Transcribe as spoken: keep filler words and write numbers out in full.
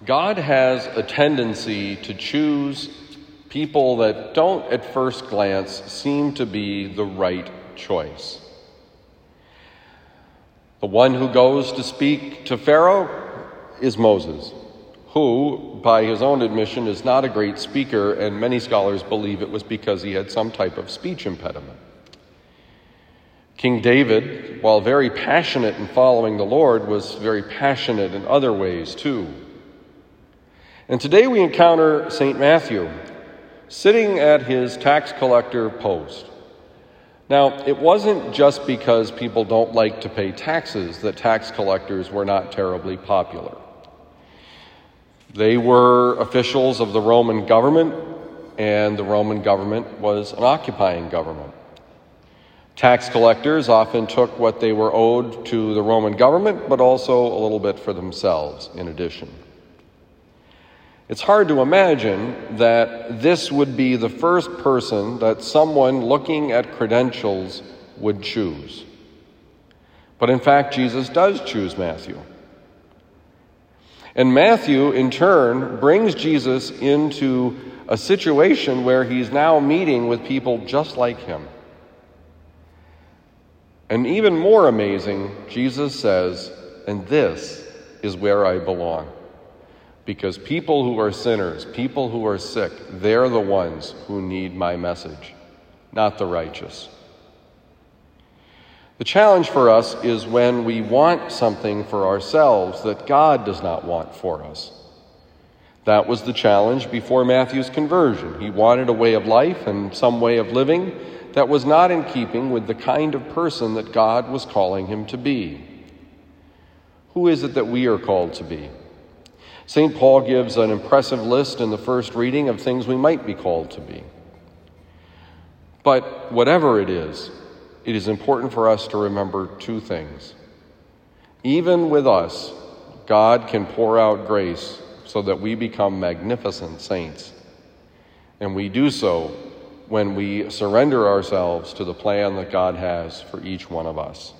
God has a tendency to choose people that don't at first glance seem to be the right choice. The one who goes to speak to Pharaoh is Moses, who, by his own admission, is not a great speaker, and many scholars believe it was because he had some type of speech impediment. King David, while very passionate in following the Lord, was very passionate in other ways too. And today we encounter Saint Matthew sitting at his tax collector post. Now, it wasn't just because people don't like to pay taxes that tax collectors were not terribly popular. They were officials of the Roman government, and the Roman government was an occupying government. Tax collectors often took what they were owed to the Roman government, but also a little bit for themselves in addition. It's hard to imagine that this would be the first person that someone looking at credentials would choose. But in fact, Jesus does choose Matthew. And Matthew, in turn, brings Jesus into a situation where he's now meeting with people just like him. And even more amazing, Jesus says, "And this is where I belong." Because people who are sinners, people who are sick, they're the ones who need my message, not the righteous. The challenge for us is when we want something for ourselves that God does not want for us. That was the challenge before Matthew's conversion. He wanted a way of life and some way of living that was not in keeping with the kind of person that God was calling him to be. Who is it that we are called to be? Saint Paul gives an impressive list in the first reading of things we might be called to be. But whatever it is, it is important for us to remember two things. Even with us, God can pour out grace so that we become magnificent saints. And we do so when we surrender ourselves to the plan that God has for each one of us.